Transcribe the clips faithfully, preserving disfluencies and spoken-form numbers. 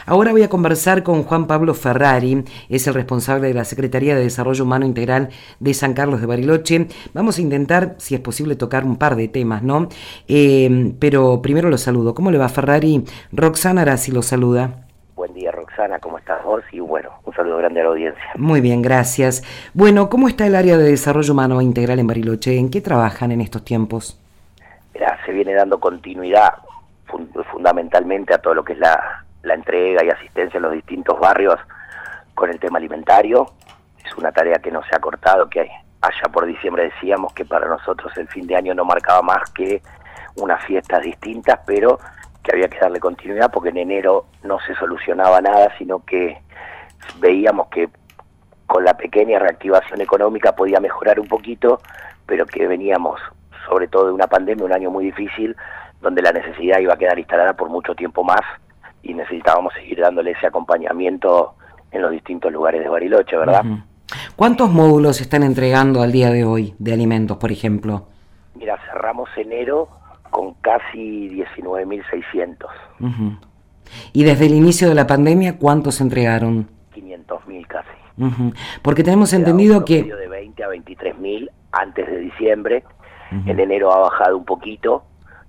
Ahora voy a conversar con Juan Pablo Ferrari, es el responsable de la Secretaría de Desarrollo Humano Integral de San Carlos de Bariloche. Vamos a intentar, si es posible, tocar un par de temas, ¿no? Eh, pero primero lo saludo. ¿Cómo le va, Ferrari? Roxana Arasi lo saluda. Buen día, Roxana, ¿cómo estás vos? Y bueno, un saludo grande a la audiencia. Muy bien, gracias. Bueno, ¿cómo está el área de Desarrollo Humano Integral en Bariloche? ¿En qué trabajan en estos tiempos? Mirá, se viene dando continuidad fun fundamentalmente a todo lo que es la, la entrega y asistencia en los distintos barrios con el tema alimentario. Es una tarea que no se ha cortado, que allá por diciembre decíamos que para nosotros el fin de año no marcaba más que unas fiestas distintas, pero que había que darle continuidad porque en enero no se solucionaba nada, sino que veíamos que con la pequeña reactivación económica podía mejorar un poquito, pero que veníamos sobre todo de una pandemia, un año muy difícil, donde la necesidad iba a quedar instalada por mucho tiempo más y necesitábamos seguir dándole ese acompañamiento en los distintos lugares de Bariloche, ¿verdad? Uh-huh. ¿Cuántos módulos están entregando al día de hoy de alimentos, por ejemplo? Mira, cerramos enero con casi diecinueve mil seiscientos. Uh-huh. ¿Y desde el inicio de la pandemia cuántos entregaron? quinientos mil casi. Uh-huh. Porque tenemos entendido que... de veinte a veintitrés mil antes de diciembre. Uh-huh. En enero ha bajado un poquito.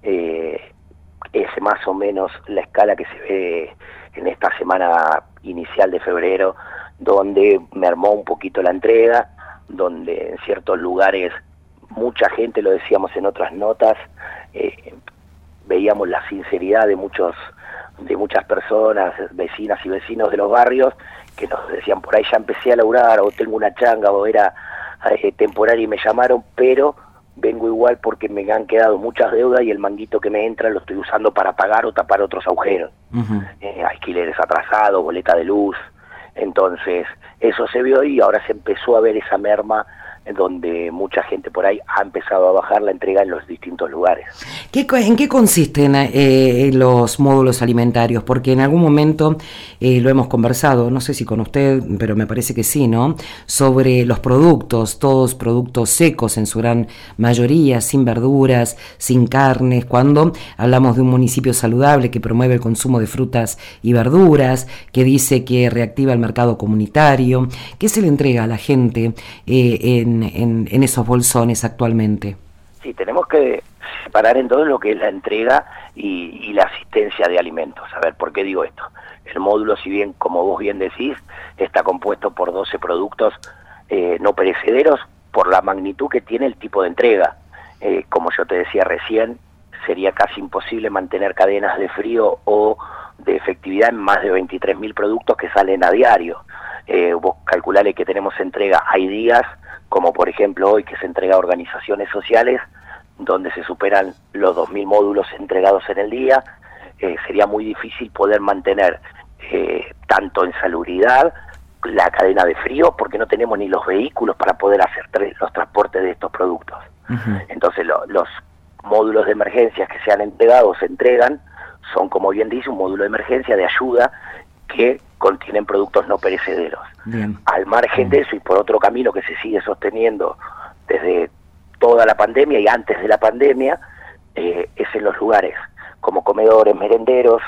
Eh, es más o menos la escala que se ve en esta semana inicial de febrero, donde mermó un poquito la entrega, donde en ciertos lugares mucha gente, lo decíamos en otras notas, eh, veíamos la sinceridad de muchos de muchas personas, vecinas y vecinos de los barrios, que nos decían, por ahí ya empecé a laburar, o tengo una changa, o era eh, temporaria y me llamaron, pero vengo igual porque me han quedado muchas deudas y el manguito que me entra lo estoy usando para pagar o tapar otros agujeros. Uh-huh. eh, alquileres atrasados, boleta de luz. Entonces, eso se vio y ahora se empezó a ver esa merma en donde mucha gente por ahí ha empezado a bajar la entrega en los distintos lugares. ¿Qué, ¿En qué consisten eh, los módulos alimentarios? Porque en algún momento eh, lo hemos conversado, no sé si con usted, pero me parece que sí, ¿no? Sobre los productos, todos productos secos en su gran mayoría, sin verduras, sin carnes. Cuando hablamos de un municipio saludable que promueve el consumo de frutas y verduras, que dice que reactiva el mercado comunitario, ¿qué se le entrega a la gente eh, en En, en esos bolsones actualmente? Sí, tenemos que separar en todo lo que es la entrega y, y la asistencia de alimentos. A ver, ¿por qué digo esto? El módulo, si bien, como vos bien decís, está compuesto por doce productos eh, no perecederos, por la magnitud que tiene el tipo de entrega. Eh, como yo te decía recién, sería casi imposible mantener cadenas de frío o de efectividad en más de veintitrés mil productos que salen a diario. Eh, vos calculale que tenemos entrega, hay días, como por ejemplo hoy que se entrega a organizaciones sociales, donde se superan los dos mil módulos entregados en el día. Eh, sería muy difícil poder mantener eh, tanto en salubridad la cadena de frío, porque no tenemos ni los vehículos para poder hacer los transportes de estos productos. Uh-huh. Entonces lo, los módulos de emergencias que se han entregado, se entregan, son, como bien dice, un módulo de emergencia de ayuda que contienen productos no perecederos. Bien. Al margen de eso, y por otro camino que se sigue sosteniendo desde toda la pandemia y antes de la pandemia, eh, es en los lugares como comedores, merenderos,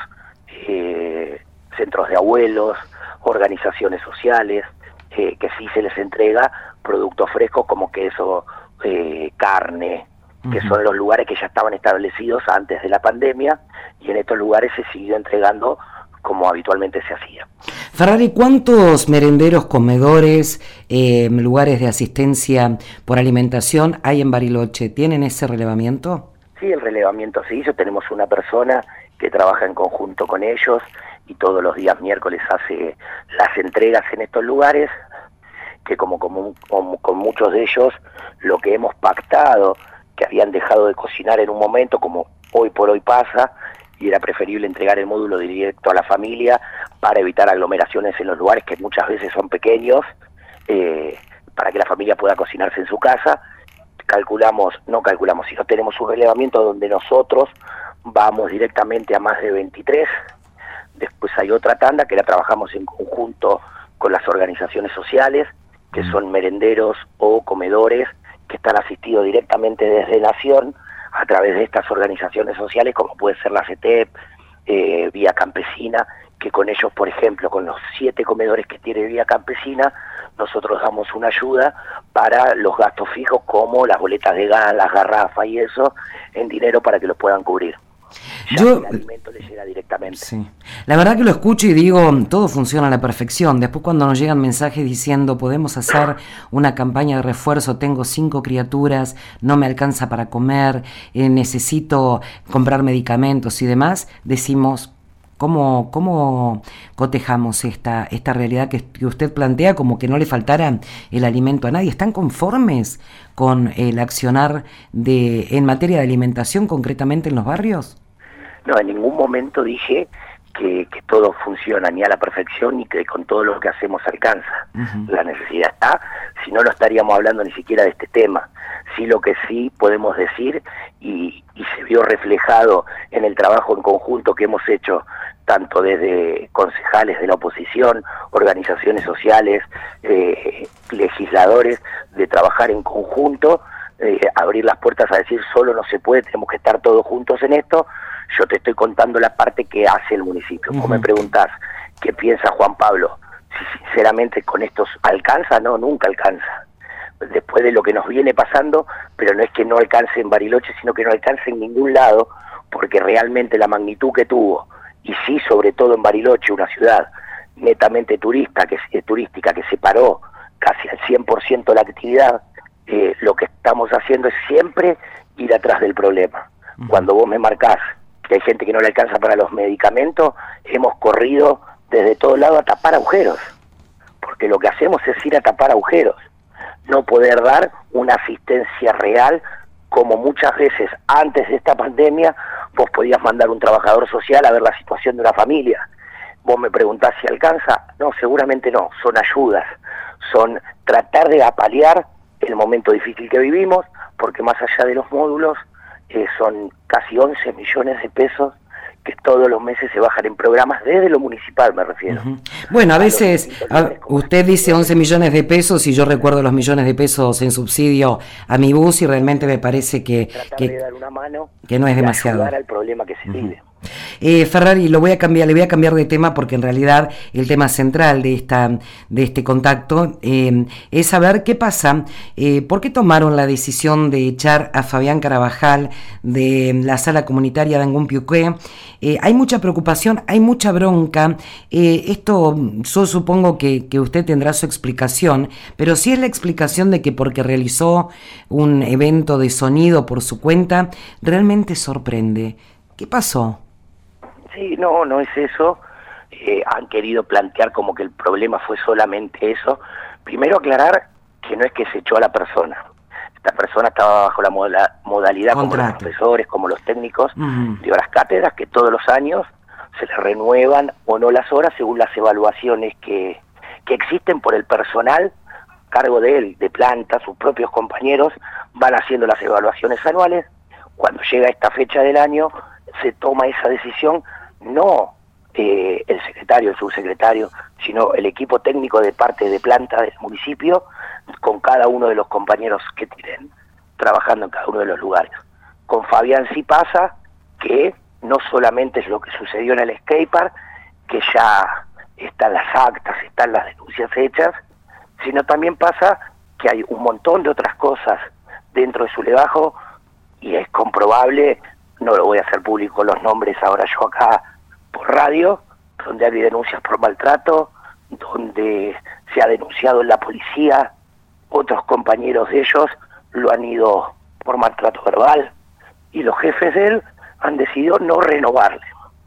eh, centros de abuelos, organizaciones sociales, eh, que sí se les entrega productos frescos como queso, eh, carne, uh-huh. que son los lugares que ya estaban establecidos antes de la pandemia, y en estos lugares se siguió entregando como habitualmente se hacía. Ferrari, ¿cuántos merenderos, comedores, eh, lugares de asistencia por alimentación hay en Bariloche? ¿Tienen ese relevamiento? Sí, el relevamiento se hizo. Tenemos una persona que trabaja en conjunto con ellos y todos los días miércoles hace las entregas en estos lugares, que como, como, como con muchos de ellos lo que hemos pactado, que habían dejado de cocinar en un momento, como hoy por hoy pasa, y era preferible entregar el módulo directo a la familia para evitar aglomeraciones en los lugares que muchas veces son pequeños, eh, para que la familia pueda cocinarse en su casa. Calculamos, no calculamos, sino tenemos un relevamiento donde nosotros vamos directamente a más de veintitrés, después hay otra tanda que la trabajamos en conjunto con las organizaciones sociales, que son merenderos o comedores que están asistidos directamente desde Nación, a través de estas organizaciones sociales, como puede ser la C E T E P, eh, Vía Campesina, que con ellos, por ejemplo, con los siete comedores que tiene Vía Campesina, nosotros damos una ayuda para los gastos fijos como las boletas de gas, las garrafas y eso, en dinero para que los puedan cubrir. Ya Yo, el alimento les llega directamente. Sí. La verdad que lo escucho y digo, todo funciona a la perfección. Después cuando nos llegan mensajes diciendo, podemos hacer una campaña de refuerzo, tengo cinco criaturas, no me alcanza para comer, eh, necesito comprar medicamentos y demás, decimos, ¿cómo, cómo cotejamos esta, esta realidad que, que usted plantea como que no le faltara el alimento a nadie? ¿Están conformes con el accionar de, en materia de alimentación concretamente en los barrios? No, en ningún momento dije que, que todo funciona ni a la perfección ni que con todo lo que hacemos alcanza. Uh-huh. La necesidad está, si no, no estaríamos hablando ni siquiera de este tema. Sí, lo que sí podemos decir, y, y se vio reflejado en el trabajo en conjunto que hemos hecho, tanto desde concejales de la oposición, organizaciones sociales, eh, legisladores, de trabajar en conjunto, eh, abrir las puertas a decir solo no se puede, tenemos que estar todos juntos en esto. Yo te estoy contando la parte que hace el municipio. Uh-huh. Vos me preguntás qué piensa Juan Pablo. Si sinceramente con estos alcanza, no, nunca alcanza. Después de lo que nos viene pasando, pero no es que no alcance en Bariloche, sino que no alcance en ningún lado, porque realmente la magnitud que tuvo, y sí, sobre todo en Bariloche, una ciudad netamente turista, que, eh, turística, que se paró casi al cien por ciento la actividad, eh, lo que estamos haciendo es siempre ir atrás del problema. Uh-huh. Cuando vos me marcás que hay gente que no le alcanza para los medicamentos, hemos corrido desde todo lado a tapar agujeros, porque lo que hacemos es ir a tapar agujeros, no poder dar una asistencia real, como muchas veces antes de esta pandemia vos podías mandar un trabajador social a ver la situación de una familia. Vos me preguntás si alcanza, no, seguramente no, son ayudas, son tratar de apalear el momento difícil que vivimos, porque más allá de los módulos, Eh, son casi once millones de pesos que todos los meses se bajan en programas desde lo municipal, me refiero. Uh-huh. Bueno, a, a veces a, usted dice once millones de pesos y yo recuerdo los millones de pesos en subsidio a mi bus y realmente me parece que, que, de dar una mano que no es demasiado. Ayudar al problema que se uh-huh. vive. Eh, Ferrari, lo voy a cambiar, le voy a cambiar de tema porque en realidad el tema central de esta de este contacto eh, es saber qué pasa, eh, por qué tomaron la decisión de echar a Fabián Carabajal de la sala comunitaria de Angún-Piuqué. Eh, hay mucha preocupación, hay mucha bronca. Eh, esto yo supongo que, que usted tendrá su explicación, pero sí es la explicación de que porque realizó un evento de sonido por su cuenta, realmente sorprende. ¿Qué pasó? Sí, no, no es eso. Eh, han querido plantear como que el problema fue solamente eso. Primero aclarar que no es que se echó a la persona. Esta persona estaba bajo la moda- modalidad Contrato. Como los profesores, como los técnicos uh-huh. de horas cátedras, que todos los años se les renuevan o no las horas según las evaluaciones que, que existen por el personal a cargo de él, de planta, sus propios compañeros van haciendo las evaluaciones anuales. Cuando llega esta fecha del año, se toma esa decisión, no eh, el secretario, el subsecretario, sino el equipo técnico de parte de planta del municipio, con cada uno de los compañeros que tienen trabajando en cada uno de los lugares. Con Fabián sí pasa que no solamente es lo que sucedió en el skatepark, que ya están las actas, están las denuncias hechas, sino también pasa que hay un montón de otras cosas dentro de su legajo, y es comprobable, no lo voy a hacer público los nombres ahora yo acá por radio, donde hay denuncias por maltrato, donde se ha denunciado en la policía, otros compañeros de ellos lo han ido por maltrato verbal, y los jefes de él han decidido no renovarle.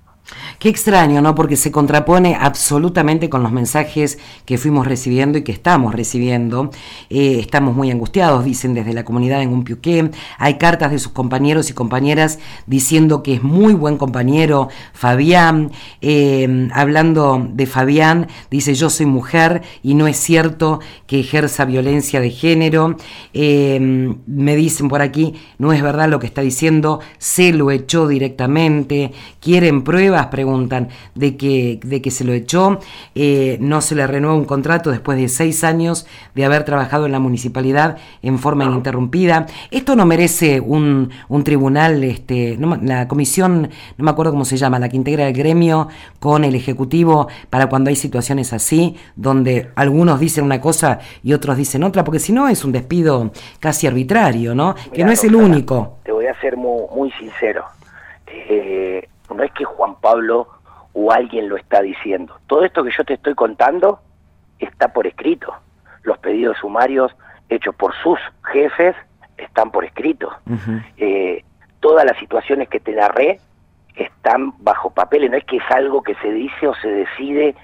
Qué extraño, ¿no? Porque se contrapone absolutamente con los mensajes que fuimos recibiendo y que estamos recibiendo. Eh, estamos muy angustiados, dicen desde la comunidad en Angún-Piuqué. Hay cartas de sus compañeros y compañeras diciendo que es muy buen compañero Fabián. Eh, hablando de Fabián, dice: yo soy mujer y no es cierto que ejerza violencia de género. Eh, me dicen por aquí, no es verdad lo que está diciendo, se lo echó directamente. ¿Quieren pruebas? Preguntan preguntan de que, de que se lo echó, eh, no se le renueva un contrato después de seis años de haber trabajado en la municipalidad en forma ininterrumpida. Esto no merece un, un tribunal, este, no, la comisión, no me acuerdo cómo se llama, la que integra el gremio con el Ejecutivo para cuando hay situaciones así, donde algunos dicen una cosa y otros dicen otra, porque si no es un despido casi arbitrario, ¿no? Mirá, que no es el Roxana, único. Te voy a ser muy, muy sincero. Eh, no es que Juan Pablo o alguien lo está diciendo. Todo esto que yo te estoy contando está por escrito. Los pedidos sumarios hechos por sus jefes están por escrito. Uh-huh. Eh, todas las situaciones que te narré están bajo papeles. No es que es algo que se dice o se decide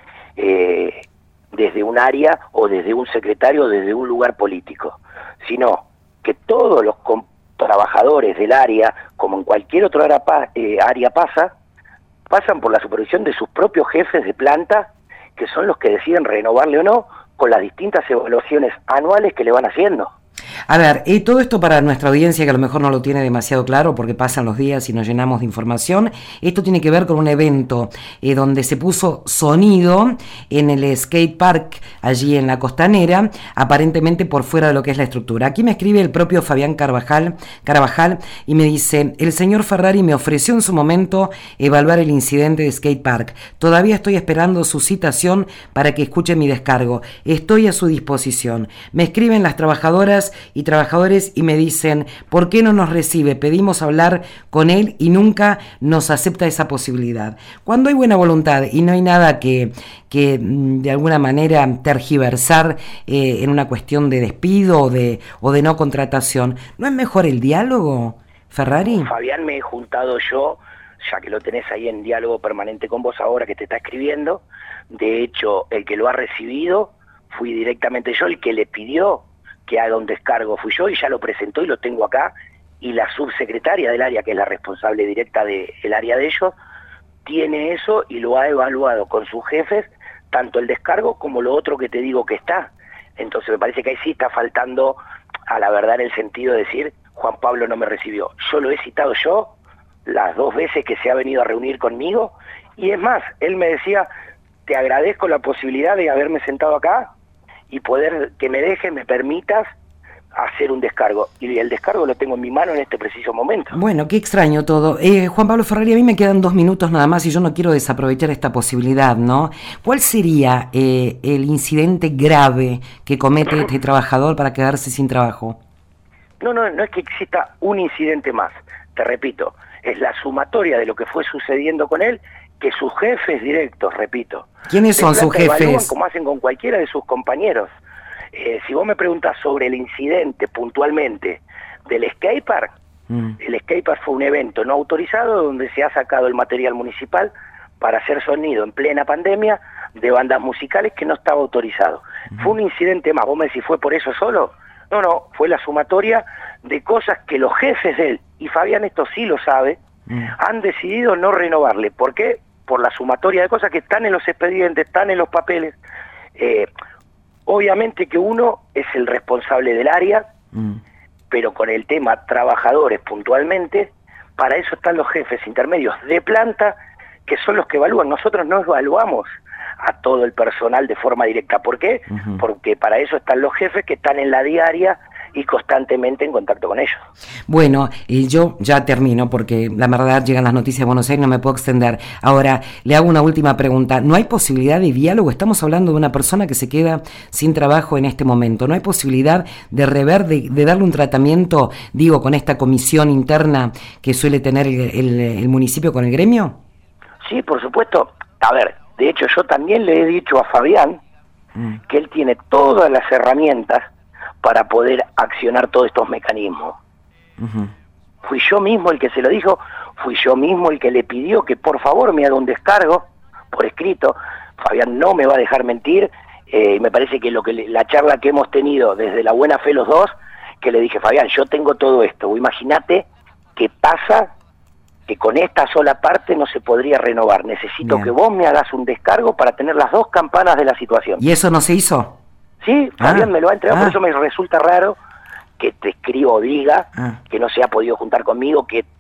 eh, desde un área o desde un secretario o desde un lugar político, sino que todos los trabajadores del área, como en cualquier otro área, eh, área pasa, pasan por la supervisión de sus propios jefes de planta, que son los que deciden renovarle o no, con las distintas evaluaciones anuales que le van haciendo. A ver, y todo esto para nuestra audiencia que a lo mejor no lo tiene demasiado claro porque pasan los días y nos llenamos de información, esto tiene que ver con un evento eh, donde se puso sonido en el skate park allí en la Costanera, aparentemente por fuera de lo que es la estructura. Aquí me escribe el propio Fabián Carvajal, Carvajal y me dice: el señor Ferrari me ofreció en su momento evaluar el incidente de skate park. Todavía estoy esperando su citación para que escuche mi descargo. Estoy a su disposición. Me escriben las trabajadoras y trabajadores y me dicen: ¿por qué no nos recibe? Pedimos hablar con él y nunca nos acepta esa posibilidad. Cuando hay buena voluntad y no hay nada que, que de alguna manera tergiversar eh, en una cuestión de despido o de, o de no contratación, ¿no es mejor el diálogo, Ferrari? Fabián, me he juntado yo, ya que lo tenés ahí en diálogo permanente con vos ahora que te está escribiendo. De hecho, el que lo ha recibido fui directamente yo, el que le pidió que haga un descargo fui yo, y ya lo presentó y lo tengo acá, y la subsecretaria del área, que es la responsable directa del área de ellos, tiene eso y lo ha evaluado con sus jefes, tanto el descargo como lo otro que te digo que está. Entonces me parece que ahí sí está faltando a la verdad en el sentido de decir: Juan Pablo no me recibió. Yo lo he citado yo las dos veces que se ha venido a reunir conmigo, y es más, él me decía: te agradezco la posibilidad de haberme sentado acá y poder que me dejes, me permitas hacer un descargo. Y el descargo lo tengo en mi mano en este preciso momento. Bueno, qué extraño todo. Eh, Juan Pablo Ferrari, a mí me quedan dos minutos nada más y yo no quiero desaprovechar esta posibilidad, ¿no? ¿Cuál sería eh, el incidente grave que comete este trabajador para quedarse sin trabajo? No, no, no es que exista un incidente más. Te repito, es la sumatoria de lo que fue sucediendo con él, que sus jefes directos, repito. ¿Quiénes son sus jefes? Evalúan como hacen con cualquiera de sus compañeros. Eh, si vos me preguntas sobre el incidente puntualmente del skatepark, mm. el skatepark fue un evento no autorizado donde se ha sacado el material municipal para hacer sonido en plena pandemia de bandas musicales que no estaba autorizado. Mm. Fue un incidente más. ¿Vos me decís fue por eso solo? No, no, fue la sumatoria de cosas que los jefes de él, y Fabián esto sí lo sabe, mm. han decidido no renovarle. ¿Por qué? Por la sumatoria de cosas que están en los expedientes, están en los papeles. Eh, obviamente que uno es el responsable del área, mm. pero con el tema trabajadores puntualmente, para eso están los jefes intermedios de planta, que son los que evalúan. Nosotros no evaluamos a todo el personal de forma directa. ¿Por qué? Uh-huh. Porque para eso están los jefes que están en la diaria y constantemente en contacto con ellos. Bueno, y yo ya termino porque la verdad llegan las noticias de Buenos Aires, no me puedo extender. Ahora, le hago una última pregunta. ¿No hay posibilidad de diálogo? Estamos hablando de una persona que se queda sin trabajo en este momento. ¿No hay posibilidad de rever, de, de darle un tratamiento, digo, con esta comisión interna que suele tener el, el, el municipio con el gremio? Sí, por supuesto. A ver, de hecho yo también le he dicho a Fabián mm. que él tiene todas las herramientas para poder accionar todos estos mecanismos. Uh-huh. Fui yo mismo el que se lo dijo, fui yo mismo el que le pidió que por favor me haga un descargo por escrito. Fabián no me va a dejar mentir, eh, y me parece que lo que le, la charla que hemos tenido desde la buena fe los dos, que le dije: Fabián, yo tengo todo esto, imagínate qué pasa que con esta sola parte no se podría renovar, necesito Bien. que vos me hagas un descargo para tener las dos campanas de la situación. ¿Y eso no se hizo? Sí, Fabián ah, me lo ha entregado, ah. por eso me resulta raro que te escriba o diga ah. que no se ha podido juntar conmigo, que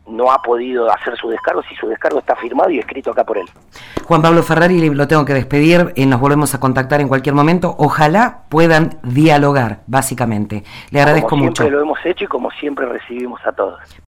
no ha podido hacer su descargo si su descargo está firmado y escrito acá por él. Juan Pablo Ferrari, lo tengo que despedir, eh, nos volvemos a contactar en cualquier momento, ojalá puedan dialogar, básicamente. Le agradezco mucho. Como siempre mucho. lo hemos hecho y como siempre recibimos a todos.